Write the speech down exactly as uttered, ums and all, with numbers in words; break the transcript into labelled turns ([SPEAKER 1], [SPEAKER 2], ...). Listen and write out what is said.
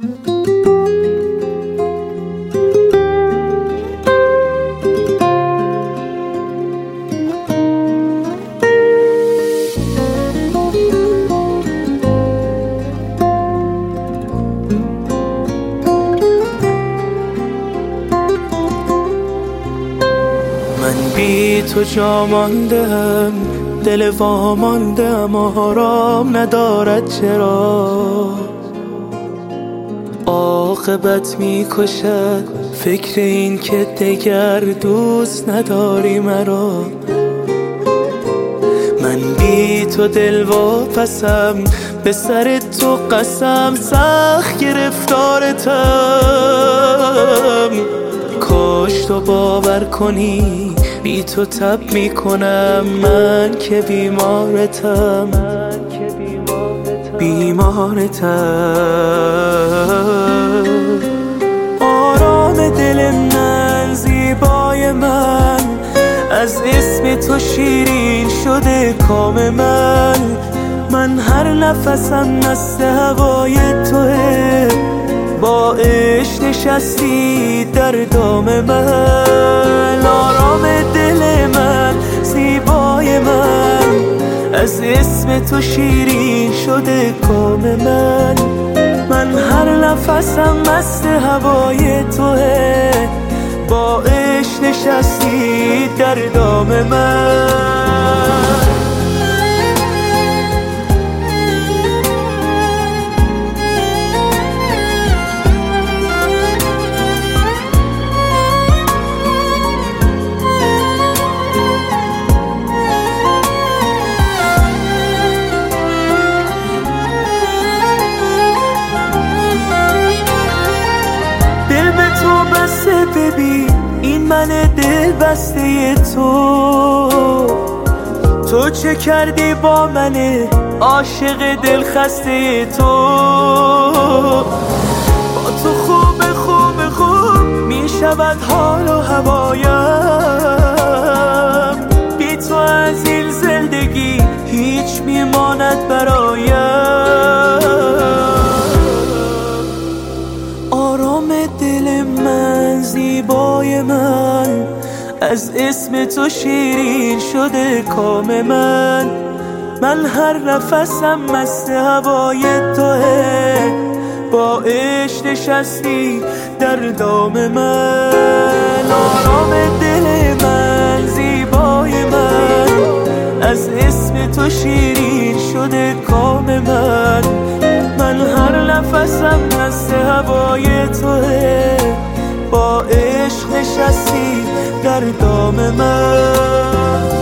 [SPEAKER 1] من بی تو جا ماندم، دل واماندم، آرام ندارد چرا؟ عاقبت می کشد فکر این که دگر دوست نداری مرا. من بی تو دل واپسم، به سر تو قسم سخت گرفتارتم. کاش تو باور کنی بی تو تب می کنم، من که بیمارتم بیمارتم. آرام دل من، زیبای من، از اسم تو شیرین شده کام من. من هر نفسم مست هوای توه، با عشق نشستی در دام من. آرام دل من، زیبای من، از اسم تو شیرین شده کام من. من هر نفسم مست هوای توه، با عشق نشستی در دام من. ببین این من دل بسته تو، تو چه کردی با من عاشق دل خسته تو؟ با تو خوب خوب خوب می شود حال و هوایم، بی تو از این زندگی هیچ می ماند برایم. آرام دل من، زیبای من، از اسم تو شیرین شده کام من. من هر نفسم مست هوای توه، با عشق نشستی در دام من. آرام دل من، زیبای من، از اسم تو شیرین شده کام من. من هر نفسم مست هوای توه، با عشق نشستی در دام من.